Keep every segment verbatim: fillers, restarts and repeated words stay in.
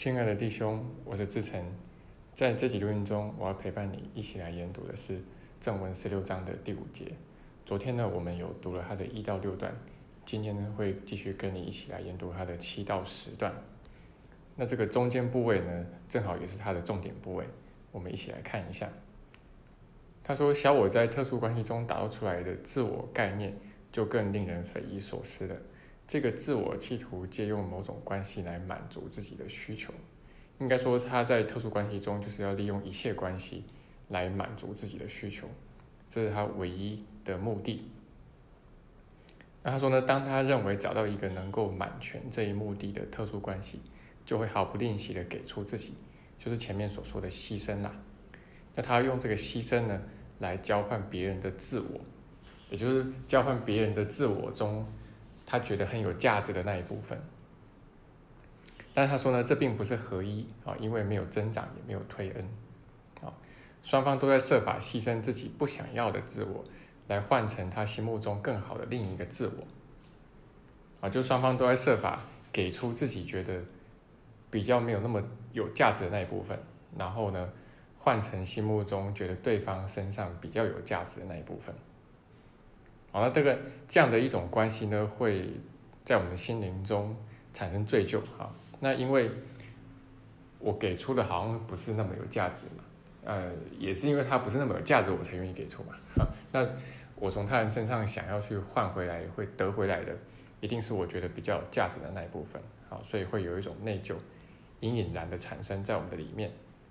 亲爱的弟兄，我是志成。在这集录音中，我要陪伴你一起来研读的是正文十六章的第五节。昨天呢，我们有读了它的一到六段，今天呢会继续跟你一起来研读它的七到十段。那这个中间部位呢，正好也是它的重点部位，我们一起来看一下。他说，小我在特殊关系中打造出来的自我概念，就更令人匪夷所思了。这个自我企图借用某种关系来满足自己的需求，应该说他在特殊关系中就是要利用一切关系来满足自己的需求，这是他唯一的目的。那他说呢，当他认为找到一个能够满全这一目的的特殊关系，就会毫不吝惜的给出自己，就是前面所说的牺牲啦。那他用这个牺牲呢，来交换别人的自我，也就是交换别人的自我中他觉得很有价值的那一部分。但是他说呢，这并不是合一啊，因为没有增长，也没有推恩啊，双方都在设法牺牲自己不想要的自我，来换成他心目中更好的另一个自我啊，就双方都在设法给出自己觉得比较没有那么有价值的那一部分，然后呢，换成心目中觉得对方身上比较有价值的那一部分。好，那这个这样的一种关系呢，会在我们的心灵中产生罪疚。好，那因为我给出的好像不是那么有价值嘛，呃，也是因为它不是那么有价值，我才愿意给出嘛。那我从他人身上想要去换回来，会得回来的，一定是我觉得比较有价值的那一部分。好，所以会有一种内疚，隐隐然的产生在我们的里面。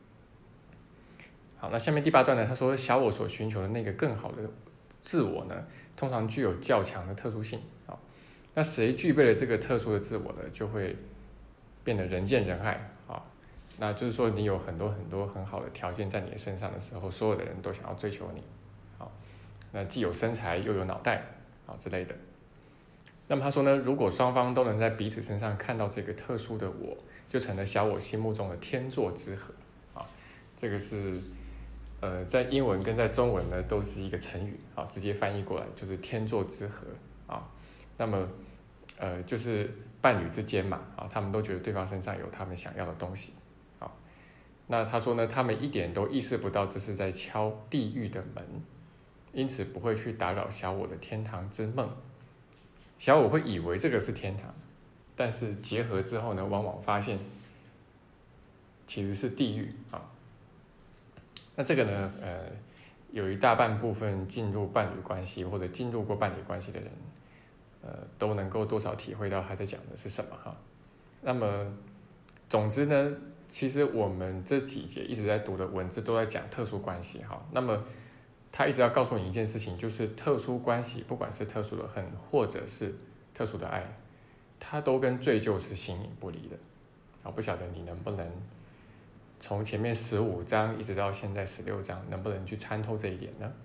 好，那下面第八段呢，他说小我所寻求的那个更好的自我呢，通常具有较强的特殊性。好，那谁具备了这个特殊的自我呢，就会变得人见人爱。好，那就是说你有很多很多很好的条件在你的身上的时候，所有的人都想要追求你。好，那既有身材又有脑袋啊之类的。那么他说呢，如果双方都能在彼此身上看到这个特殊的我，就成了小我心目中的天作之合。啊，这个是呃，在英文跟在中文呢都是一个成语啊，直接翻译过来就是天作之合啊。那么呃，就是伴侣之间嘛啊，他们都觉得对方身上有他们想要的东西啊。那他说呢，他们一点都意识不到这是在敲地狱的门，因此不会去打扰小我的天堂之梦。小我会以为这个是天堂，但是结合之后呢，往往发现其实是地狱啊。那这个呢，呃，有一大半部分进入伴侣关系或者进入过伴侣关系的人，呃，都能够多少体会到他在讲的是什么哈。那么，总之呢，其实我们这几节一直在读的文字都在讲特殊关系哈。那么，他一直要告诉你一件事情，就是特殊关系，不管是特殊的恨或者是特殊的爱，它都跟罪疚是形影不离的。好，不晓得你能不能从前面十五章一直到现在十六章，能不能去参透这一点呢？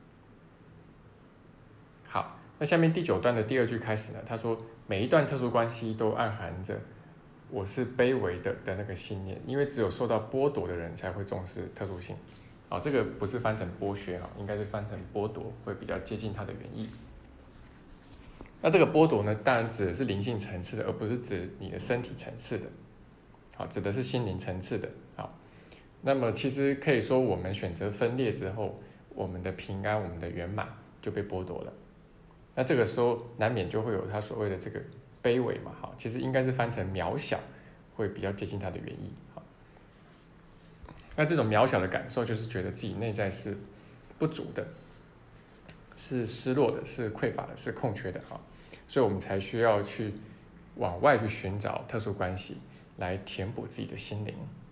好，那下面第九段的第二句开始呢，他说每一段特殊关系都暗含着我是卑微的的那个信念，因为只有受到剥夺的人才会重视特殊性。好，这个不是翻成剥削，应该是翻成剥夺，会比较接近它的原意。那这个剥夺呢，当然指的是灵性层次的，而不是指你的身体层次的。好，指的是心灵层次的。好，那么其实可以说，我们选择分裂之后，我们的平安、我们的圆满就被剥夺了。那这个时候难免就会有他所谓的这个卑微嘛。好，其实应该是翻成渺小，会比较接近它的原意。好，那这种渺小的感受，就是觉得自己内在是不足的，是失落的，是匮乏的，是空缺的。好，所以我们才需要去往外去寻找特殊关系，来填补自己的心灵。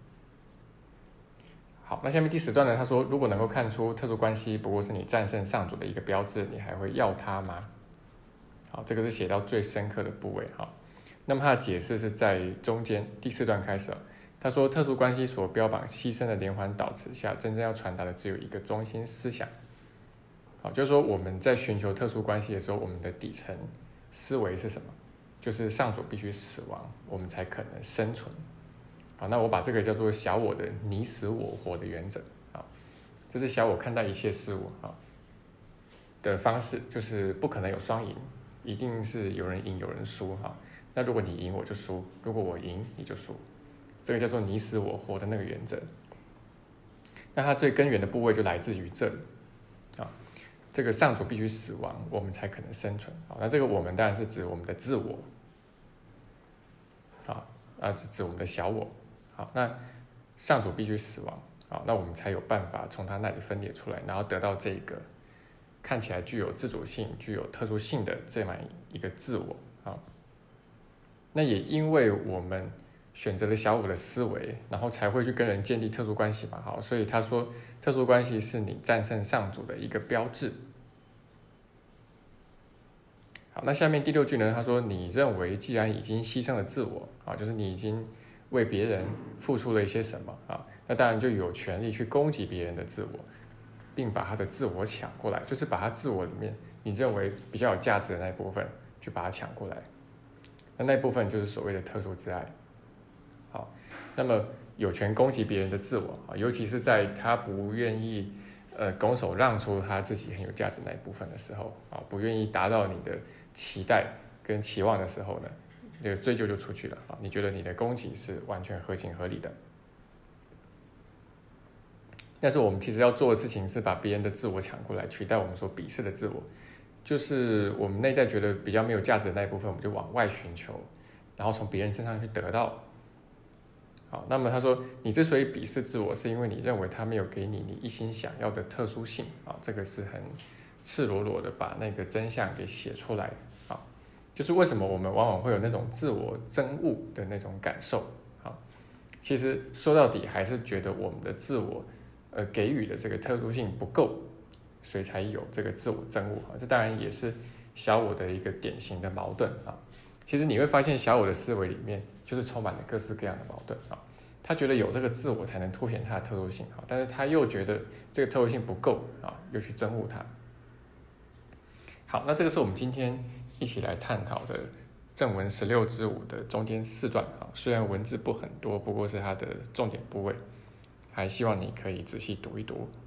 好，那下面第十段呢，他说如果能够看出特殊关系不过是你战胜上主的一个标志，你还会要它吗？好，这个是写到最深刻的部位。好，那么他的解释是在中间第四段开始。他说特殊关系所标榜牺牲的连环导词下，真正要传达的只有一个中心思想。好，就是说我们在寻求特殊关系的时候，我们的底层思维是什么？就是上主必须死亡，我们才可能生存。好，那我把这个叫做小我的你死我活的原则。好，这是小我看待一切事物的方式，就是不可能有双赢，一定是有人赢有人输。那如果你赢我就输，如果我赢你就输。 这个叫做你死我活的那个原则。那它最根源的部位就来自于这里啊，这个上主必须死亡，我们才可能生存。好，那这个我们当然是指我们的自我，啊啊，是指我们的小我。好，那上主必须死亡，好，那我们才有办法从他那里分裂出来，然后得到这个看起来具有自主性、具有特殊性的这么一个自我。好，那也因为我们选择了小我的思维，然后才会去跟人建立特殊关系嘛。好，所以他说，特殊关系是你战胜上主的一个标志。好，那下面第六句呢？他说，你认为既然已经牺牲了自我啊，就是你已经为别人付出了一些什么啊，那当然就有权利去攻击别人的自我，并把他的自我抢过来，就是把他自我里面你认为比较有价值的那一部分，去把它抢过来。那那部分就是所谓的特殊之爱。好，那么有权攻击别人的自我啊，尤其是在他不愿意呃拱手让出他自己很有价值那一部分的时候啊，不愿意达到你的期待跟期望的时候呢，这个追究就出去了啊！你觉得你的攻击是完全合情合理的，但是我们其实要做的事情是把别人的自我抢过来，取代我们所鄙视的自我，就是我们内在觉得比较没有价值的那一部分，我们就往外寻求，然后从别人身上去得到。好，那么他说，你之所以鄙视自我，是因为你认为他没有给你你一心想要的特殊性啊，这个是很赤裸裸的把那个真相给写出来啊，就是为什么我们往往会有那种自我憎恶的那种感受啊，其实说到底还是觉得我们的自我呃给予的这个特殊性不够，所以才有这个自我憎恶啊，这当然也是小我的一个典型的矛盾啊。其实你会发现小我的思维里面就是充满了各式各样的矛盾啊，他觉得有这个自我才能凸显他的特殊性啊，但是他又觉得这个特殊性不够啊，又去憎恶它。好，那这个是我们今天一起来探讨的正文十六之五的中间四段啊，虽然文字不很多，不过是它的重点部位，还希望你可以仔细读一读。